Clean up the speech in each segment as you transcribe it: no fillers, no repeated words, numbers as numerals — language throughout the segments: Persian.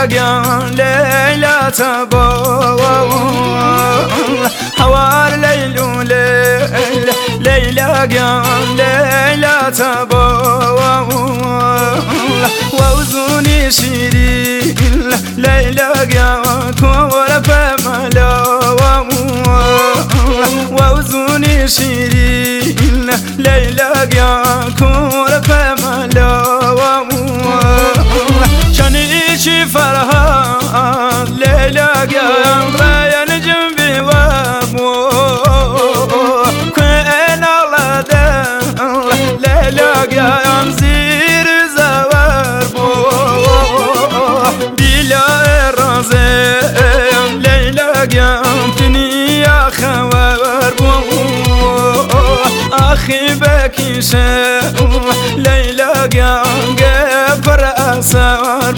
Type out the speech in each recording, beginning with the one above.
جان ليلى تبا حوار ليل ليلى جان ليلى تبا ووزوني شيري ليلى جان كورا فملا ووزوني شيري ليلى جان كورا فملا شنيشي فرحان ليلى جان ريان جنبي وابو كوين الله دان ليلى جان زير زوار بو بلا الرزين ليلى جان فيني يا خوار بو أخي بكيشة ليلى جان قبر أسار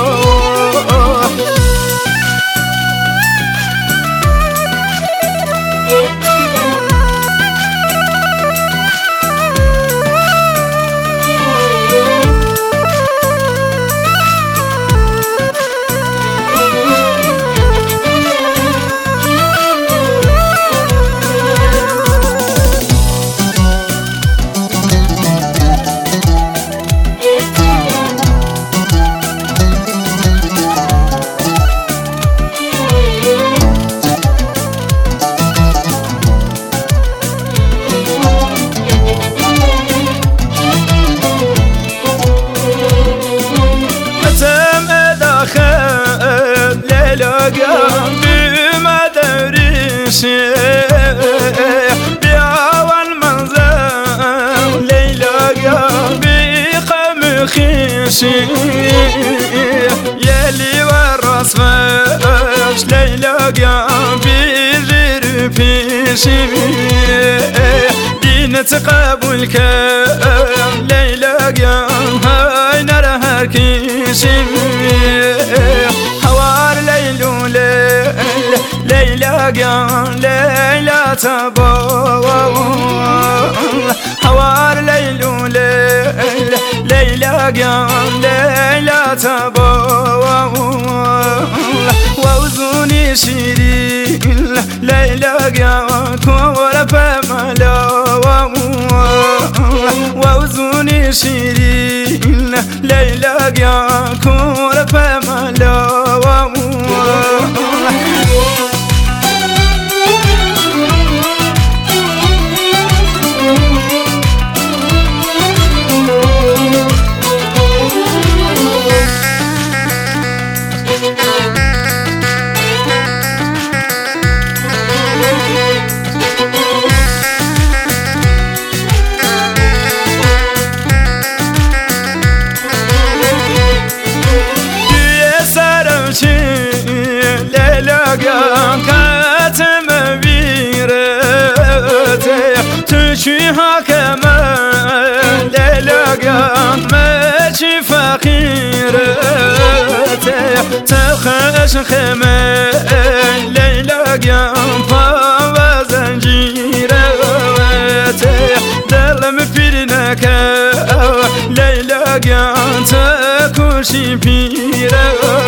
بما دريشي بأول منزل ليلى بقم خيشي يلي والراس فاش ليلى بغير فيشي دين تقابلك ليلى هاي نرى كيشي حوار ليل ليلى جان ليلى تبا حوار ليل ليلى جان ليلى تبا ووزوني شيري ليلى جان كورا فملا ووزوني شيري ليلى جان كورا فملا كاتم بيرتي تشيها كمان ليلى ماشي فقيرتي تخش خمان ليلى فاوى زنجيرتي دلم فيرنك ليلى تكوشي بيرتي